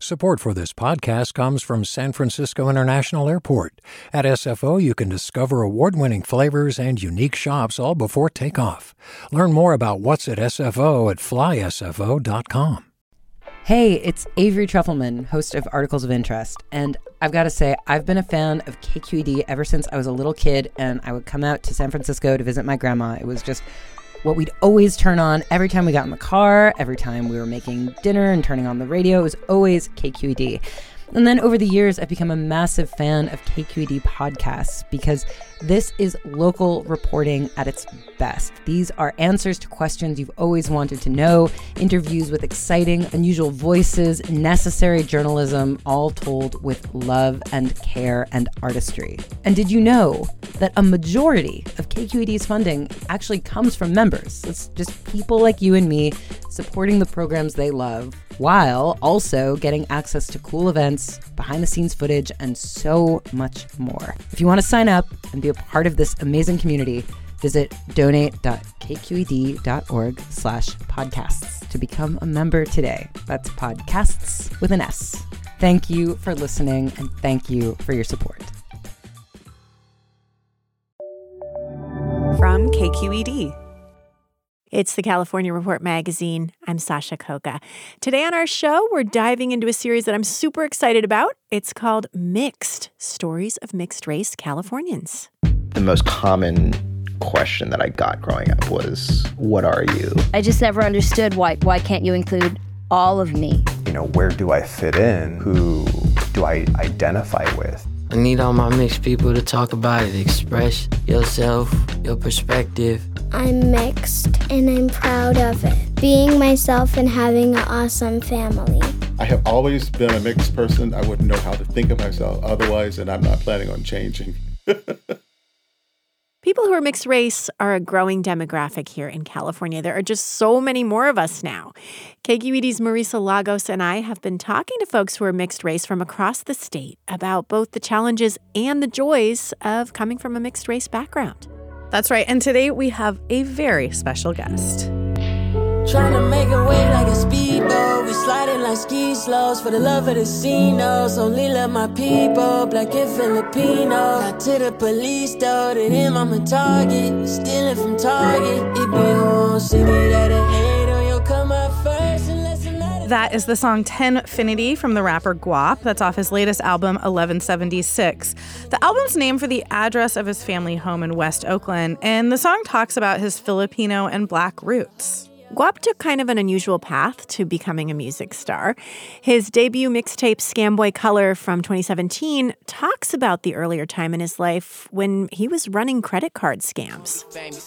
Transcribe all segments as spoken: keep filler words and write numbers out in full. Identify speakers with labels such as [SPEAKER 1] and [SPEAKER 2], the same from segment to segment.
[SPEAKER 1] Support for this podcast comes from San Francisco International Airport. At S F O, you can discover award-winning flavors and unique shops all before takeoff. Learn more about what's at S F O at fly S F O dot com.
[SPEAKER 2] Hey, it's Avery Trufelman, host of Articles of Interest, and I've got to say, I've been a fan of K Q E D ever since I was a little kid, and I would come out to San Francisco to visit my grandma. It was just what we'd always turn on every time we got in the car, every time we were making dinner and turning on the radio. It was always K Q E D. And then over the years, I've become a massive fan of K Q E D podcasts because this is local reporting at its best. These are answers to questions you've always wanted to know, interviews with exciting, unusual voices, necessary journalism, all told with love and care and artistry. And did you know that a majority of K Q E D's funding actually comes from members? It's just people like you and me supporting the programs they love, while also getting access to cool events, behind-the-scenes footage, and so much more. If you want to sign up and be a part of this amazing community, visit donate.kqed.org slash podcasts to become a member today. That's podcasts with an S. Thank you for listening, and thank you for your support.
[SPEAKER 3] From K Q E D. It's the California Report magazine. I'm Sasha Khokha. Today on our show, we're diving into a series that I'm super excited about. It's called Mixed, Stories of Mixed Race Californians.
[SPEAKER 4] The most common question that I got growing up was, what are you?
[SPEAKER 5] I just never understood why why can't you include all of me?
[SPEAKER 6] You know, where do I fit in? Who do I identify with?
[SPEAKER 7] I need all my mixed people to talk about it, express yourself, your perspective.
[SPEAKER 8] I'm mixed and I'm proud of it. Being myself and having an awesome family.
[SPEAKER 9] I have always been a mixed person. I wouldn't know how to think of myself otherwise, and I'm not planning on changing.
[SPEAKER 3] People who are mixed race are a growing demographic here in California. There are just so many more of us now. K Q E D's Marisa Lagos and I have been talking to folks who are mixed race from across the state about both the challenges and the joys of coming from a mixed race background.
[SPEAKER 10] That's right. And today we have a very special guest.
[SPEAKER 11] Trying to make a wave like a speedboat. We sliding like ski slows for the love of the casinos. Only love my people, black and Filipino. Not to the police though, to them I'm a target. Stealing from Target. If you won't see me, that a hater, you'll come up first and listen.
[SPEAKER 10] That is the song Tenfinity from the rapper Guap. That's off his latest album, eleven seventy-six. The album's named for the address of his family home in West Oakland, and the song talks about his Filipino and black roots.
[SPEAKER 3] Guap took kind of an unusual path to becoming a music star. His debut mixtape, Scamboy Color from twenty seventeen, talks about the earlier time in his life when he was running credit card scams.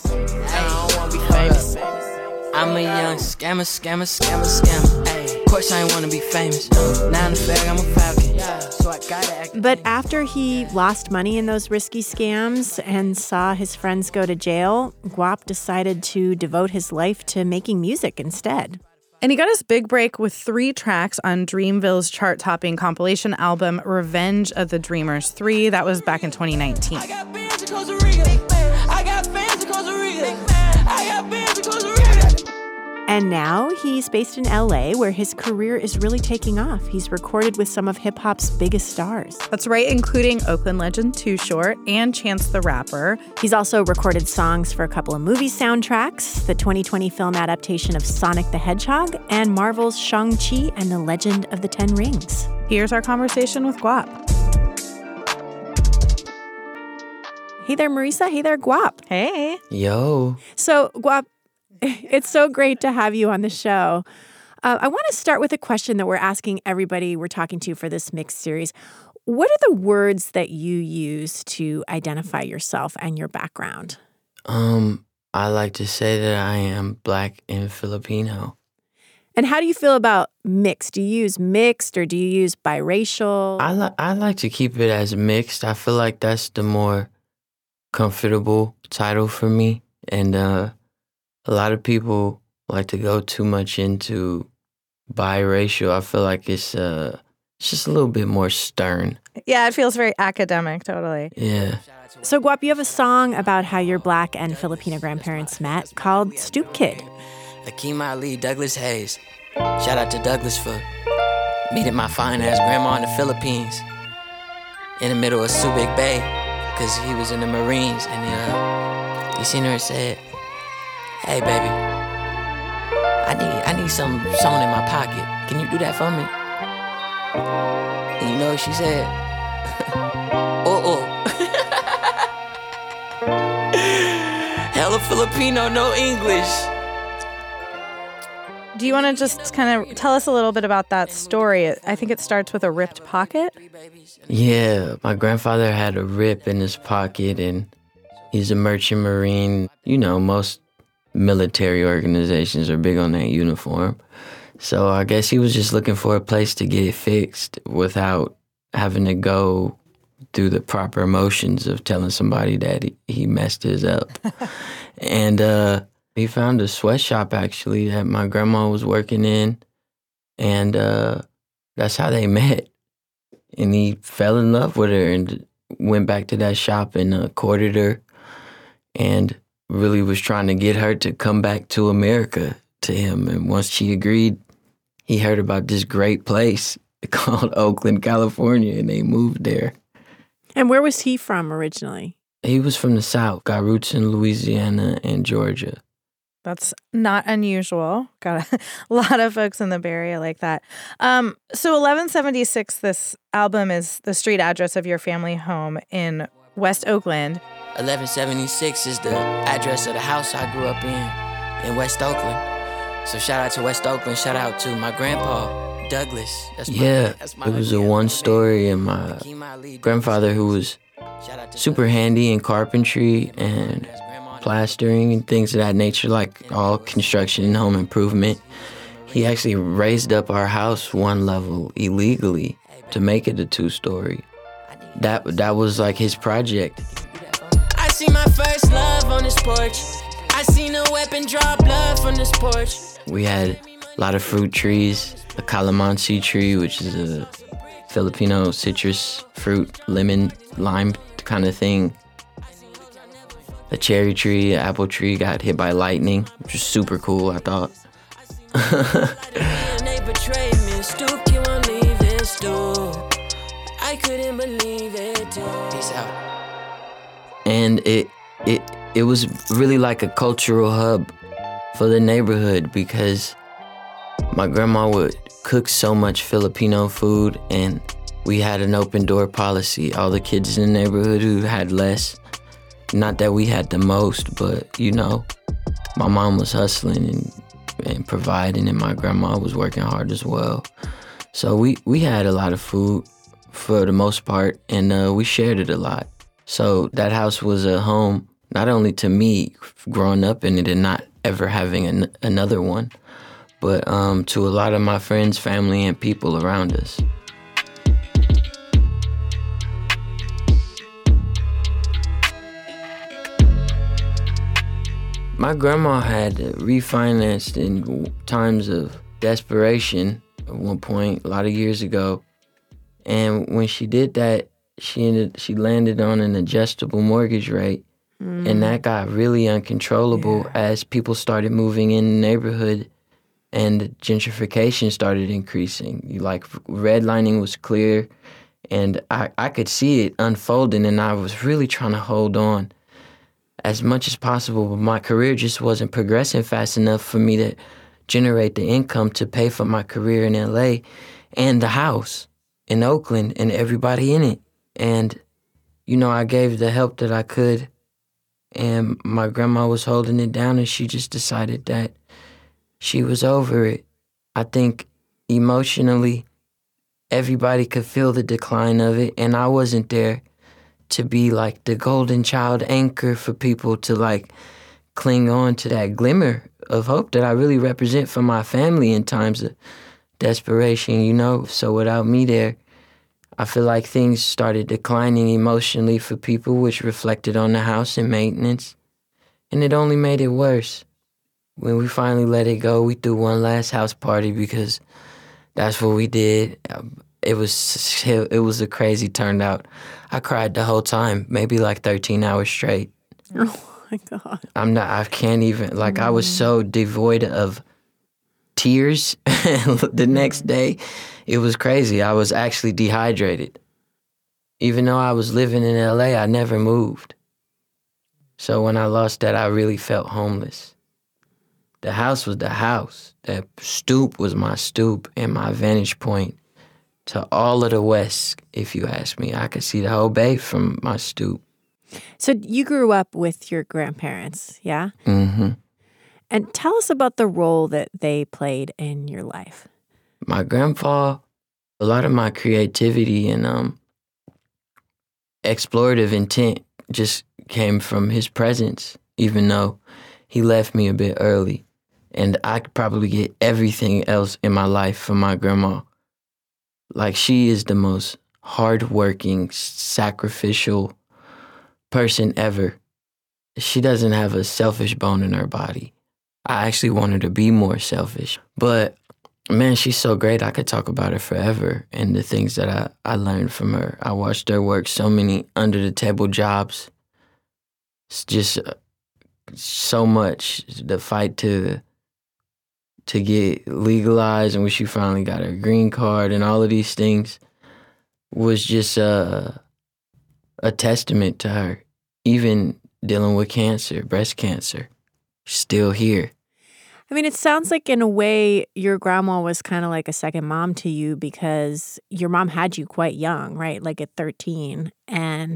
[SPEAKER 7] I'm a young scammer, scammer, scammer, scammer. Of course I ain't wanna be famous. Now in the fag, I'm a falcon. So I gotta act.
[SPEAKER 3] But after he lost money in those risky scams and saw his friends go to jail, Guap decided to devote his life to making music instead.
[SPEAKER 10] And he got his big break with three tracks on Dreamville's chart-topping compilation album, Revenge of the Dreamers three. That was back in twenty nineteen.
[SPEAKER 11] I got bands in Costa Rica. I got fans in Costa Rica. I got bands in Costa Rica.
[SPEAKER 3] And now he's based in L A, where his career is really taking off. He's recorded with some of hip-hop's biggest stars.
[SPEAKER 10] That's right, including Oakland legend Too Short and Chance the Rapper.
[SPEAKER 3] He's also recorded songs for a couple of movie soundtracks, the twenty twenty film adaptation of Sonic the Hedgehog, and Marvel's Shang-Chi and the Legend of the Ten Rings.
[SPEAKER 10] Here's our conversation with Guap.
[SPEAKER 3] Hey there, Marisa. Hey there, Guap.
[SPEAKER 10] Hey.
[SPEAKER 7] Yo.
[SPEAKER 3] So, Guap, it's so great to have you on the show. Uh, I want to start with a question that we're asking everybody we're talking to for this mixed series. What are the words that you use to identify yourself and your background?
[SPEAKER 7] Um, I like to say that I am black and Filipino.
[SPEAKER 3] And how do you feel about mixed? Do you use mixed or do you use biracial?
[SPEAKER 7] I, li- I like to keep it as mixed. I feel like that's the more comfortable title for me. And uh, a lot of people like to go too much into biracial. I feel like it's uh, it's just a little bit more stern.
[SPEAKER 10] Yeah, it feels very academic, totally.
[SPEAKER 7] Yeah.
[SPEAKER 3] So, Guap, you have a song about how your black and Filipino grandparents met called Stoop Kid.
[SPEAKER 7] Akeem Ali, Douglas Hayes. Shout out to Douglas for Meeting my fine-ass grandma in the Philippines, in the middle of Subic Bay, because he was in the Marines, and uh, he seen her and said, "Hey, baby, I need I need some something in my pocket. Can you do that for me?" And you know what she said? Oh, oh. Hella Filipino, no English.
[SPEAKER 10] Do you want to just kind of tell us a little bit about that story? I think it starts with a ripped pocket.
[SPEAKER 7] Yeah, my grandfather had a rip in his pocket, and he's a merchant marine. You know, most military organizations are big on that uniform. So I guess he was just looking for a place to get it fixed without having to go through the proper motions of telling somebody that he, he messed his up. And uh, he found a sweatshop, actually, that my grandma was working in. And uh, that's how they met. And he fell in love with her and went back to that shop and uh, courted her and really was trying to get her to come back to America to him. And once she agreed, he heard about this great place called Oakland, California, and they moved there.
[SPEAKER 3] And where was he from originally?
[SPEAKER 7] He was from the South, got roots in Louisiana and Georgia.
[SPEAKER 10] That's not unusual. Got a lot of folks in the Bay Area like that. Um, so eleven seventy-six, this album is the street address of your family home in West Oakland.
[SPEAKER 7] eleven seventy-six is the address of the house I grew up in, in West Oakland. So shout out to West Oakland, shout out to my grandpa, Douglas. That's my, yeah, that's my it was a one story, and my grandfather, who was super handy in carpentry and plastering and things of that nature, like all construction and home improvement. He actually raised up our house one level illegally to make it a two-story. That that was like his project.
[SPEAKER 11] I see my first love on this porch. I seen a weapon draw blood from this porch.
[SPEAKER 7] We had a lot of fruit trees, a calamansi tree, which is a Filipino citrus fruit, lemon, lime kind of thing. A cherry tree, an apple tree got hit by lightning, which was super cool, I thought.
[SPEAKER 11] They betrayed me, Stoop, you won't leave this door. I couldn't believe it too.
[SPEAKER 7] Peace out. And it it it was really like a cultural hub for the neighborhood, because my grandma would cook so much Filipino food, and we had an open door policy. All the kids in the neighborhood who had less, not that we had the most, but you know, my mom was hustling and, and providing, and my grandma was working hard as well. So we, we had a lot of food for the most part, and uh, we shared it a lot. So that house was a home not only to me growing up in it and not ever having an, another one, but um, to a lot of my friends, family, and people around us. My grandma had refinanced in times of desperation at one point, a lot of years ago. And when she did that, she ended, she landed on an adjustable mortgage rate. Mm. And that got really uncontrollable yeah. as people started moving in the neighborhood and gentrification started increasing. Like, redlining was clear, and I, I could see it unfolding, and I was really trying to hold on as much as possible, but my career just wasn't progressing fast enough for me to generate the income to pay for my career in L A and the house in Oakland and everybody in it. And, you know, I gave the help that I could, and my grandma was holding it down, and she just decided that she was over it. I think emotionally, everybody could feel the decline of it, and I wasn't there to be like the golden child anchor for people to like cling on to that glimmer of hope that I really represent for my family in times of desperation, you know? So without me there, I feel like things started declining emotionally for people, which reflected on the house and maintenance. And it only made it worse. When we finally let it go, we threw one last house party because that's what we did. It was it was a crazy turnout. I cried the whole time, maybe like thirteen hours straight.
[SPEAKER 3] Oh my God.
[SPEAKER 7] I'm not, I can't even, like, mm. I was so devoid of tears the next day. It was crazy. I was actually dehydrated. Even though I was living in L A, I never moved. So when I lost that, I really felt homeless. The house was the house. That stoop was my stoop and my vantage point to all of the West, if you ask me. I could see the whole bay from my stoop.
[SPEAKER 3] So you grew up with your grandparents, yeah?
[SPEAKER 7] Mm-hmm.
[SPEAKER 3] And tell us about the role that they played in your life.
[SPEAKER 7] My grandpa, a lot of my creativity and um, explorative intent just came from his presence, even though he left me a bit early. And I could probably get everything else in my life from my grandma. Like, she is the most hardworking, sacrificial person ever. She doesn't have a selfish bone in her body. I actually want her to be more selfish. But, man, she's so great. I could talk about her forever and the things that I, I learned from her. I watched her work so many under-the-table jobs. It's just uh, so much. The fight to to get legalized, and when she finally got her green card and all of these things was just uh, a testament to her. Even dealing with cancer, breast cancer, still here.
[SPEAKER 3] I mean, it sounds like in a way your grandma was kind of like a second mom to you because your mom had you quite young, right? Like at thirteen. And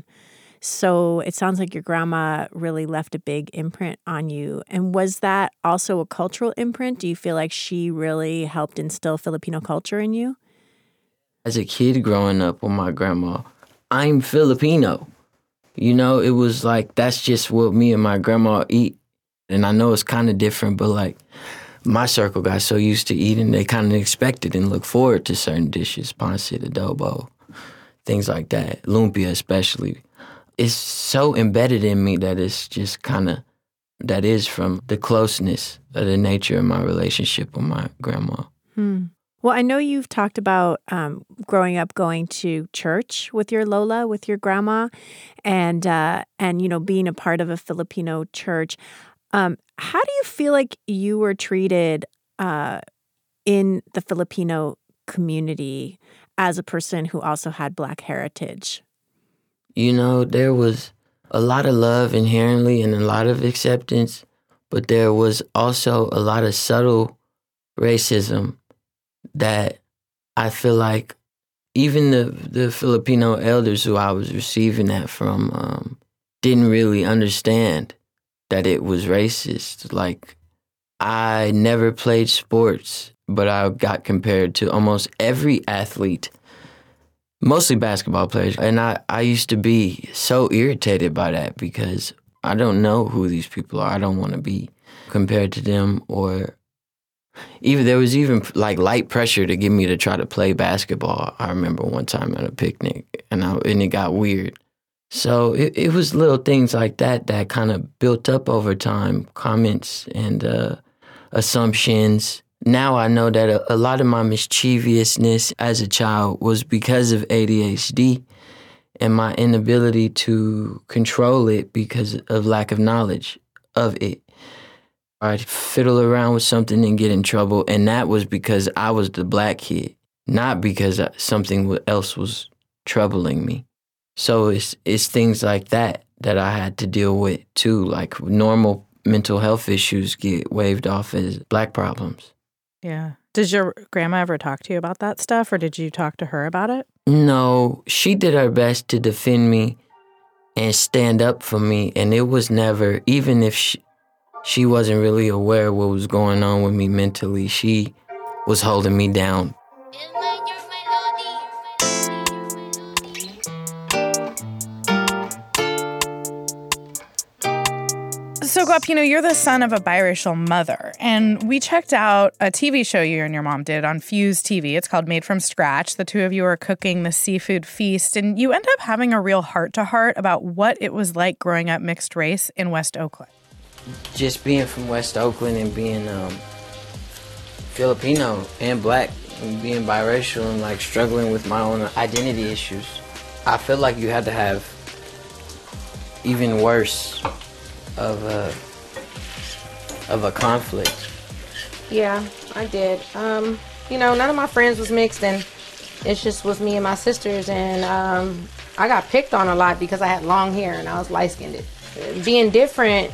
[SPEAKER 3] so it sounds like your grandma really left a big imprint on you. And was that also a cultural imprint? Do you feel like she really helped instill Filipino culture in you?
[SPEAKER 7] As a kid growing up with my grandma, I'm Filipino. You know, it was like, that's just what me and my grandma eat. And I know it's kind of different, but like my circle got so used to eating, they kind of expected and look forward to certain dishes, pancit, adobo, things like that, lumpia especially. It's so embedded in me that it's just kind of, that is from the closeness of the nature of my relationship with my grandma.
[SPEAKER 3] Hmm. Well, I know you've talked about um, growing up going to church with your Lola, with your grandma, and, uh, and you know, being a part of a Filipino church. Um, how do you feel like you were treated uh, in the Filipino community as a person who also had Black heritage?
[SPEAKER 7] You know, there was a lot of love inherently and a lot of acceptance, but there was also a lot of subtle racism that I feel like even the, the Filipino elders who I was receiving that from um, didn't really understand that it was racist. Like, I never played sports, but I got compared to almost every athlete, mostly basketball players. And I, I used to be so irritated by that because I don't know who these people are. I don't want to be compared to them. Or even there was even like light pressure to get me to try to play basketball. I remember one time at a picnic and, I, and it got weird. So it, it was little things like that that kind of built up over time, comments and uh, assumptions. Now I know that a, a lot of my mischievousness as a child was because of A D H D and my inability to control it because of lack of knowledge of it. I'd fiddle around with something and get in trouble, and that was because I was the Black kid, not because something else was troubling me. So it's it's things like that that I had to deal with too. Like normal mental health issues get waved off as Black problems.
[SPEAKER 10] Yeah. Did your grandma ever talk to you about that stuff, or did you talk to her about it?
[SPEAKER 7] No, she did her best to defend me and stand up for me. And it was never, even if she, she wasn't really aware of what was going on with me mentally, she was holding me down.
[SPEAKER 10] So, Guap, you know, you're the son of a biracial mother, and we checked out a T V show you and your mom did on Fuse T V. It's called Made from Scratch. The two of you are cooking the seafood feast, and you end up having a real heart-to-heart about what it was like growing up mixed race in West Oakland.
[SPEAKER 7] Just being from West Oakland and being um, Filipino and Black and being biracial and like struggling with my own identity issues, I feel like you had to have even worse of a of a conflict
[SPEAKER 12] Yeah, I did. Um, you know, none of my friends was mixed, and it just was me and my sisters, and um, I got picked on a lot because I had long hair and I was light-skinned. Being different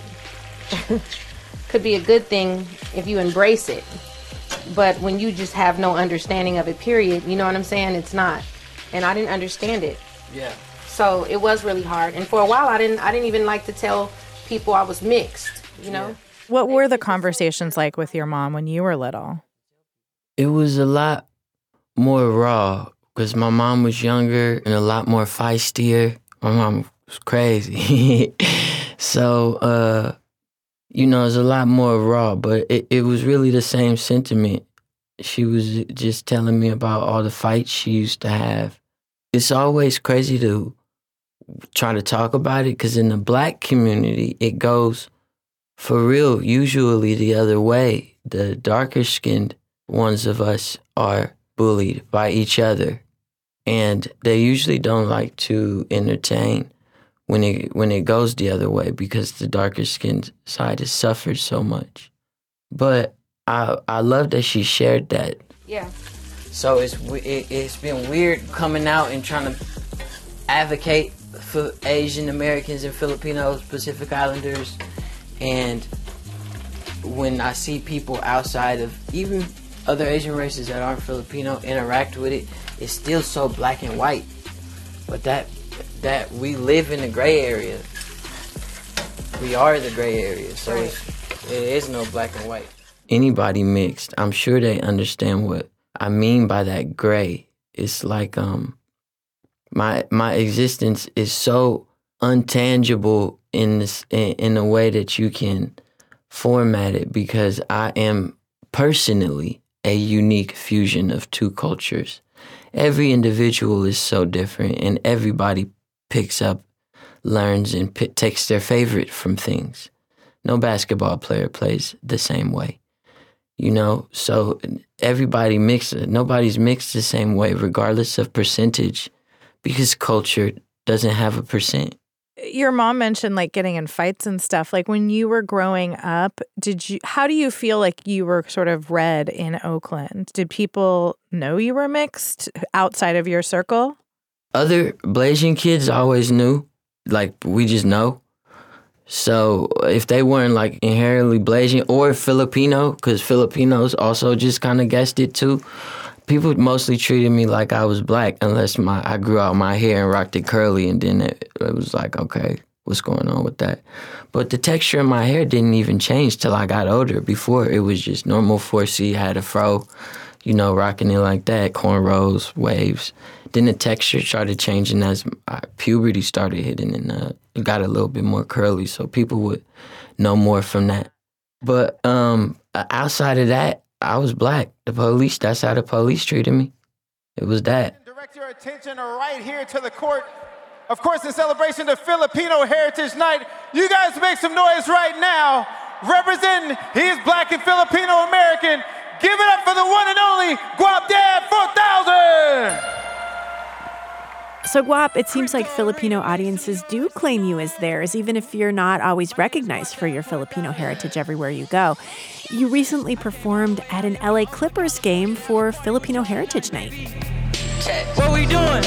[SPEAKER 12] could be a good thing if you embrace it, but when you just have no understanding of it, period, you know what I'm saying? It's not. And I didn't understand it.
[SPEAKER 7] Yeah.
[SPEAKER 12] So it was really hard. And for a while, I didn't I didn't even like to tell people I was mixed, you know? Yeah.
[SPEAKER 10] What were the conversations like with your mom when you were little?
[SPEAKER 7] It was a lot more raw because my mom was younger and a lot more feistier. My mom was crazy. so, uh, you know, it was a lot more raw, but it, it was really the same sentiment. She was just telling me about all the fights she used to have. It's always crazy to try to talk about it because in the black community, it goes for real, usually the other way. The darker skinned ones of us are bullied by each other. And they usually don't like to entertain when it when it goes the other way because the darker skinned side has suffered so much. But I I love that she shared that.
[SPEAKER 12] Yeah.
[SPEAKER 7] So it's it, it's been weird coming out and trying to advocate for Asian Americans and Filipinos, Pacific Islanders. And when I see people outside of even other Asian races that aren't Filipino interact with it, it's still so black and white. But that that we live in the gray area. We are the gray area, so
[SPEAKER 12] right.
[SPEAKER 7] it's, it is no black and white. Anybody mixed, I'm sure they understand what I mean by that gray. It's like um, my my existence is so untangible in this in, in a way that you can format it because I am personally a unique fusion of two cultures. Every individual is so different, and everybody picks up, learns, and p- takes their favorite from things. No basketball player plays the same way, you know? So everybody mixed, nobody's mixed the same way, regardless of percentage, because culture doesn't have a percent.
[SPEAKER 10] Your mom mentioned like getting in fights and stuff. Like when you were growing up, did you, how do you feel like you were sort of read in Oakland? Did people know you were mixed outside of your circle?
[SPEAKER 7] Other Blasian kids always knew, like we just know. So if they weren't like inherently Blasian or Filipino, because Filipinos also just kind of guessed it too, people mostly treated me like I was black unless my I grew out my hair and rocked it curly, and then it, it was like, okay, what's going on with that? But the texture of my hair didn't even change till I got older. Before, it was just normal four C, had a fro, you know, rocking it like that, cornrows, waves. Then the texture started changing as puberty started hitting, and uh, it got a little bit more curly, so people would know more from that. But um, outside of that, I was black. The police, that's how the police treated me. It was that.
[SPEAKER 13] Direct your attention right here to the court. Of course, in celebration of Filipino Heritage Night, you guys make some noise right now. Representing, he is black and Filipino American. Give it up for the one and only Guap Dad four thousand.
[SPEAKER 3] So, Guap, it seems like Filipino audiences do claim you as theirs, even if you're not always recognized for your Filipino heritage everywhere you go. You recently performed at an L A Clippers game for Filipino Heritage Night.
[SPEAKER 11] Check. What we doing?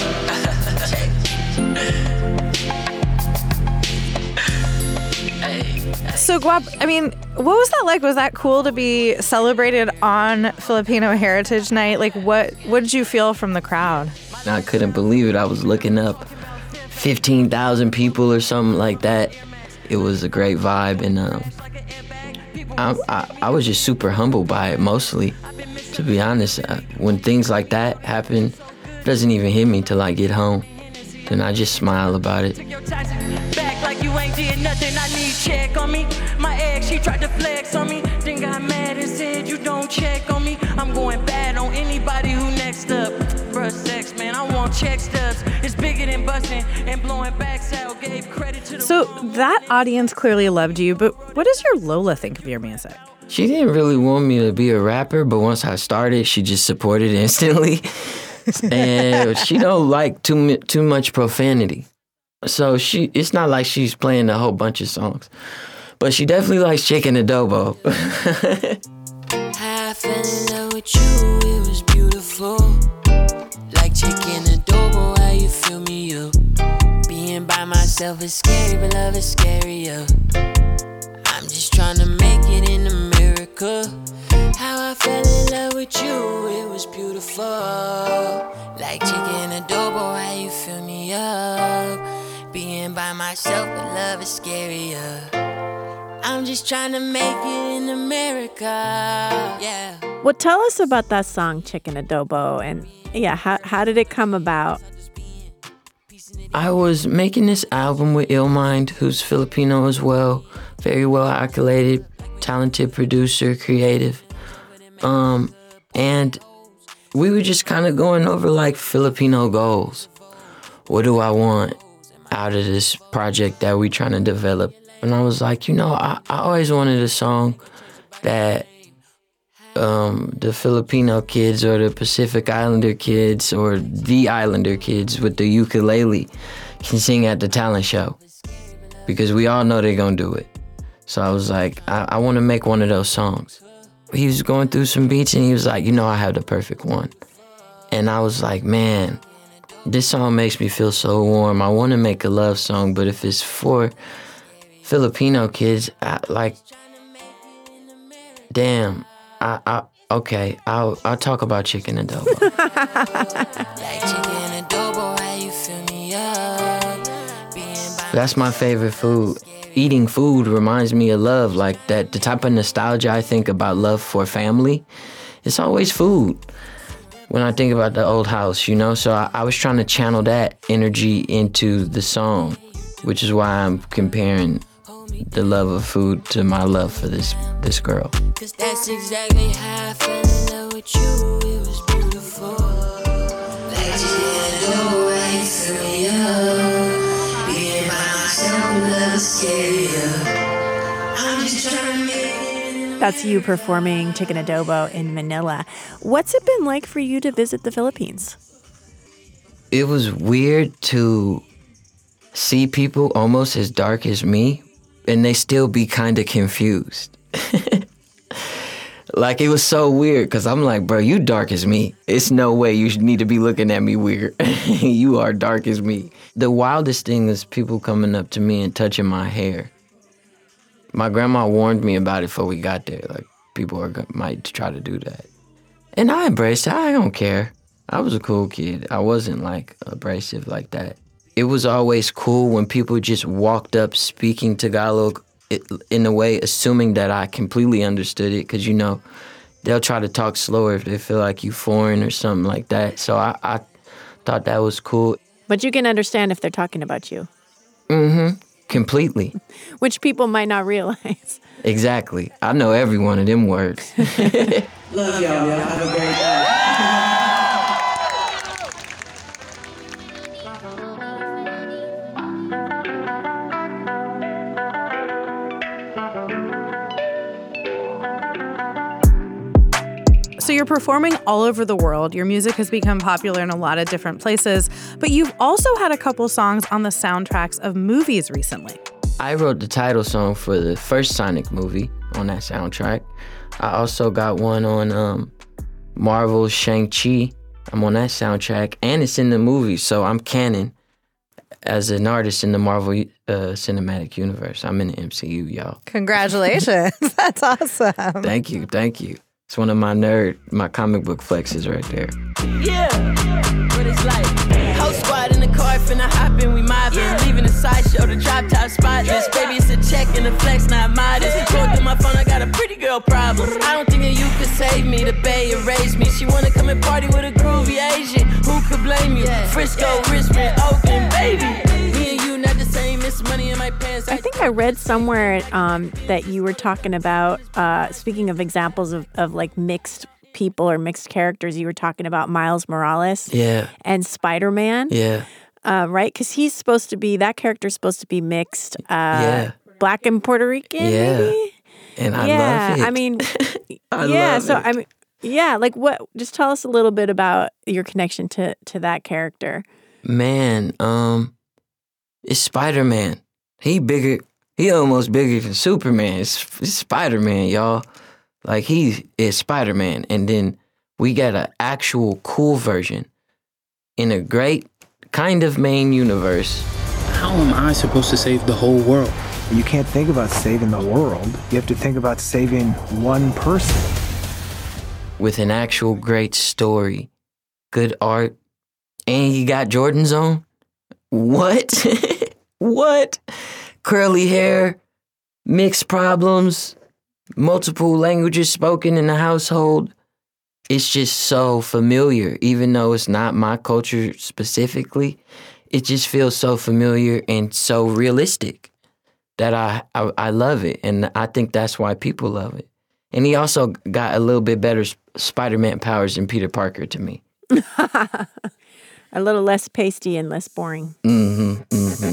[SPEAKER 10] So, Guap, I mean, what was that like? Was that cool to be celebrated on Filipino Heritage Night? Like, what, what did you feel from the crowd?
[SPEAKER 7] I couldn't believe it. I was looking up fifteen thousand people or something like that. It was a great vibe, and um, I, I, I was just super humbled by it, mostly. To be honest, uh, when things like that happen, it doesn't even hit me till I get home. Then I just smile about it.
[SPEAKER 11] Back like you ain't did nothing, I need check on me. My ex, she tried to flex on me, then got mad and said you don't check on me. I'm going bad on anybody who next up. Bruh, sex, man, I want check stubs. It's bigger than busting and blowing backs out. Gave credit to the
[SPEAKER 10] So that audience clearly loved you, but what does your Lola think of your music?
[SPEAKER 7] She didn't really want me to be a rapper, but once I started, she just supported instantly. And she don't like too too much profanity. So she it's not like she's playing a whole bunch of songs. But she definitely likes chicken adobo.
[SPEAKER 11] fell in love with you, it was beautiful. Like chicken adobo, how you fill me up. Being by myself is scary, but love is scarier. I'm just trying to make it in America. How I fell in love with you, it was beautiful. Like chicken adobo, how you fill me up. Being by myself, but love is scarier. I'm just trying to make it in America, yeah.
[SPEAKER 3] Well, tell us about that song, Chicken Adobo, and yeah, how how did it come about?
[SPEAKER 7] I was making this album with Illmind, who's Filipino as well, very well accoladed, talented producer, creative. Um, and we were just kind of going over like Filipino goals. What do I want out of this project that we're trying to develop? And I was like, you know, I, I always wanted a song that um, the Filipino kids or the Pacific Islander kids or the Islander kids with the ukulele can sing at the talent show. Because we all know they're going to do it. So I was like, I, I want to make one of those songs. He was going through some beats and he was like, you know, I have the perfect one. And I was like, man, this song makes me feel so warm. I want to make a love song, but if it's for Filipino kids, I, like, damn, I, I, okay, I'll, I'll talk about chicken adobo.
[SPEAKER 11] Like chicken adobo, how you fill me up.
[SPEAKER 7] That's my favorite food. Eating food reminds me of love, like that, the type of nostalgia I think about love for family. It's always food when I think about the old house, you know? So I, I was trying to channel that energy into the song, which is why I'm comparing the love of food to my love for this this girl.
[SPEAKER 11] Cause that's exactly how I fell in love with you, it was beautiful. Like chicken adobo, how you fill me up. Being by myself, love is scarier. I'm just trying to make it.
[SPEAKER 3] That's you performing Chicken Adobo in Manila. What's it been like for you to visit the Philippines?
[SPEAKER 7] It was weird to see people almost as dark as me, and they still be kind of confused. Like, it was so weird, because I'm like, bro, you dark as me. It's no way you need to be looking at me weird. You are dark as me. The wildest thing is people coming up to me and touching my hair. My grandma warned me about it before we got there. Like, people are might try to do that. And I embraced it. I don't care. I was a cool kid. I wasn't, like, abrasive like that. It was always cool when people just walked up speaking Tagalog in a way, assuming that I completely understood it, because, you know, they'll try to talk slower if they feel like you foreign or something like that. So I, I thought that was cool.
[SPEAKER 3] But you can understand if they're talking about you.
[SPEAKER 7] Mm-hmm. Completely.
[SPEAKER 3] Which people might not realize.
[SPEAKER 7] Exactly. I know every one of them words.
[SPEAKER 11] Love y'all, y'all. Have a great day.
[SPEAKER 10] So you're performing all over the world. Your music has become popular in a lot of different places, but you've also had a couple songs on the soundtracks of movies recently.
[SPEAKER 7] I wrote the title song for the first Sonic movie on that soundtrack. I also got one on um, Marvel's Shang-Chi. I'm on that soundtrack, and it's in the movie, so I'm canon as an artist in the Marvel uh, Cinematic Universe. I'm in the M C U, y'all.
[SPEAKER 10] Congratulations. That's awesome.
[SPEAKER 7] Thank you, thank you. It's one of my nerd, my comic book flexes right there.
[SPEAKER 11] Yeah, what it's like. Whole squad in the car, finna hop in, we mobbing. Yeah. Leaving the sideshow, the drop top spotless. Yeah. Baby, it's a check and the flex, not modest. Yeah. Going through my phone, I got a pretty girl problem. I don't think that you could save me, the Bay erased me. She wanna come and party with a groovy Asian. Who could blame you? Yeah. Frisco, yeah. Richmond, Oakland, baby. Me and you not the same, miss money in my pants.
[SPEAKER 3] I think I read somewhere um, that you were talking about, uh, speaking of examples of, of like mixed people or mixed characters, you were talking about Miles Morales
[SPEAKER 7] yeah.
[SPEAKER 3] and Spider-Man.
[SPEAKER 7] Yeah.
[SPEAKER 3] Uh, right? Because he's supposed to be, that character's supposed to be mixed. Uh, yeah. Black and Puerto Rican,
[SPEAKER 7] yeah.
[SPEAKER 3] maybe?
[SPEAKER 7] And I
[SPEAKER 3] yeah,
[SPEAKER 7] love it.
[SPEAKER 3] I mean,
[SPEAKER 7] I
[SPEAKER 3] yeah,
[SPEAKER 7] love
[SPEAKER 3] so
[SPEAKER 7] it.
[SPEAKER 3] I mean, yeah, like what, just tell us a little bit about your connection to, to that character.
[SPEAKER 7] Man, um, it's Spider-Man. He bigger, he almost bigger than Superman. It's, it's Spider-Man, y'all. Like, he is Spider-Man, and then we got an actual cool version in a great kind of main universe.
[SPEAKER 14] How am I supposed to save the whole world?
[SPEAKER 15] You can't think about saving the world. You have to think about saving one person.
[SPEAKER 7] With an actual great story, good art, and you got Jordan's on? What? What? Curly hair, mixed problems, multiple languages spoken in the household. It's just so familiar, even though it's not my culture specifically. It just feels so familiar and so realistic that I, I, I love it. And I think that's why people love it. And he also got a little bit better Spider-Man powers than Peter Parker to me.
[SPEAKER 3] A little less pasty and less boring.
[SPEAKER 7] Mm-hmm, mm-hmm.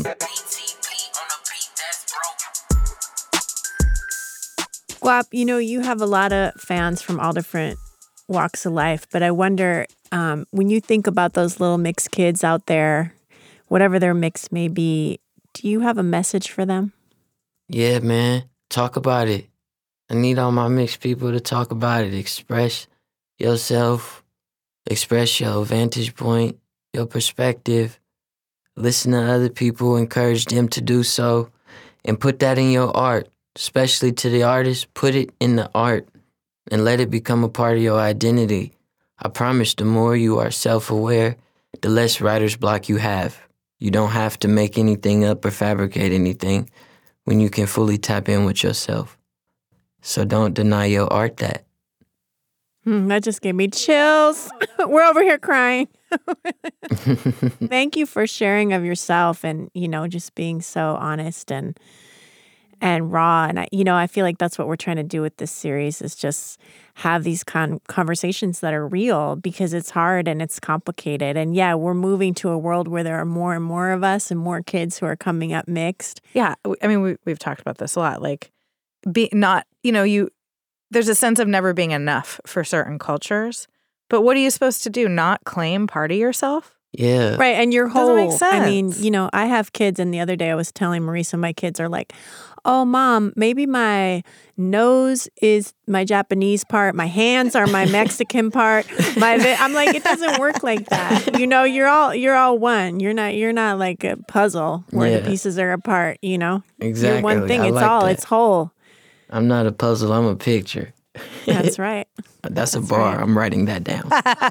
[SPEAKER 3] Guap, you know, you have a lot of fans from all different walks of life, but I wonder, um, when you think about those little mixed kids out there, whatever their mix may be, do you have a message for them?
[SPEAKER 7] Yeah, man. Talk about it. I need all my mixed people to talk about it. Express yourself. Express your vantage point, your perspective. Listen to other people. Encourage them to do so. And put that in your art. Especially to the artist, put it in the art. And let it become a part of your identity. I promise the more you are self-aware, the less writer's block you have. You don't have to make anything up or fabricate anything when you can fully tap in with yourself. So don't deny your art that.
[SPEAKER 3] Hmm, that just gave me chills. We're over here crying. Thank you for sharing of yourself and, you know, just being so honest and and raw. And, I, you know, I feel like that's what we're trying to do with this series is just have these con- conversations that are real because it's hard and it's complicated. And, yeah, we're moving to a world where there are more and more of us and more kids who are coming up mixed.
[SPEAKER 10] Yeah. I mean, we, we've talked about this a lot. Like, be not, you know, you, there's a sense of never being enough for certain cultures. But what are you supposed to do? Not claim part of yourself?
[SPEAKER 7] Yeah.
[SPEAKER 3] Right. And your whole,
[SPEAKER 10] doesn't make sense.
[SPEAKER 3] I mean, you know, I have kids and the other day I was telling Marisa, my kids are like, oh, Mom, maybe my nose is my Japanese part. My hands are my Mexican part. My, I'm like, it doesn't work like that. You know, you're all you're all one. You're not you're not like a puzzle where
[SPEAKER 7] Yeah.
[SPEAKER 3] the pieces are apart. You know,
[SPEAKER 7] Exactly.
[SPEAKER 3] You're one thing.
[SPEAKER 7] I
[SPEAKER 3] It's
[SPEAKER 7] like
[SPEAKER 3] all.
[SPEAKER 7] that.
[SPEAKER 3] It's whole.
[SPEAKER 7] I'm not a puzzle, I'm a picture.
[SPEAKER 3] That's right.
[SPEAKER 7] That's a bar. I'm writing that down.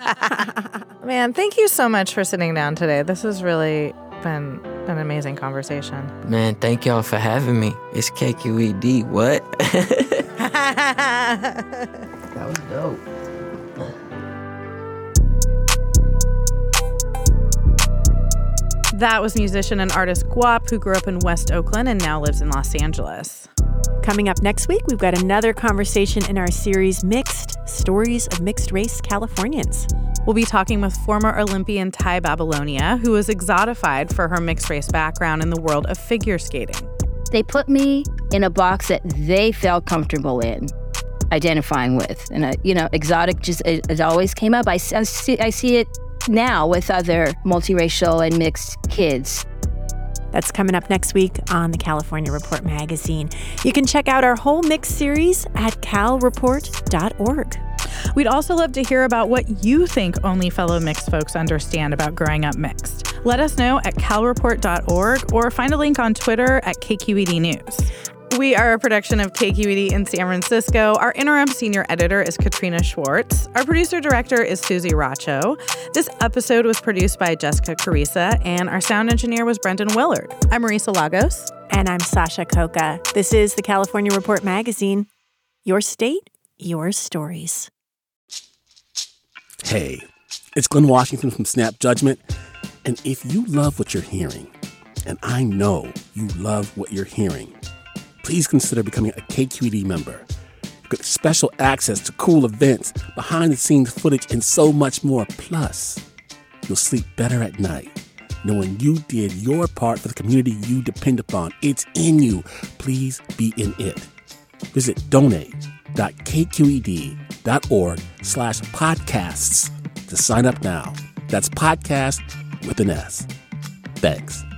[SPEAKER 10] Man, thank you so much for sitting down today. This has really been an amazing conversation.
[SPEAKER 7] Man, thank y'all for having me. It's K Q E D. What? That was dope.
[SPEAKER 10] That was musician and artist Guap, who grew up in West Oakland and now lives in Los Angeles.
[SPEAKER 3] Coming up next week, we've got another conversation in our series, Mixed Stories of Mixed Race Californians.
[SPEAKER 10] We'll be talking with former Olympian Ty Babylonia, who was exotified for her mixed race background in the world of figure skating.
[SPEAKER 5] They put me in a box that they felt comfortable in identifying with. And, uh, you know, exotic just it, it always came up. I, I, see, I see it now with other multiracial and mixed kids.
[SPEAKER 3] That's coming up next week on the California Report magazine. You can check out our whole mix series at cal report dot org.
[SPEAKER 10] We'd also love to hear about what you think only fellow mixed folks understand about growing up mixed. Let us know at cal report dot org or find a link on Twitter at K Q E D News. We are a production of K Q E D in San Francisco. Our interim senior editor is Katrina Schwartz. Our producer-director is Susie Racho. This episode was produced by Jessica Carissa, and our sound engineer was Brendan Willard. I'm Marisa Lagos.
[SPEAKER 3] And I'm Sasha Coca. This is the California Report magazine. Your state, your stories.
[SPEAKER 16] Hey, it's Glenn Washington from Snap Judgment. And if you love what you're hearing, and I know you love what you're hearing, please consider becoming a K Q E D member. You get special access to cool events, behind-the-scenes footage, and so much more. Plus, you'll sleep better at night knowing you did your part for the community you depend upon. It's in you. Please be in it. Visit donate.kqed.org slash podcasts to sign up now. That's podcast with an S. Thanks.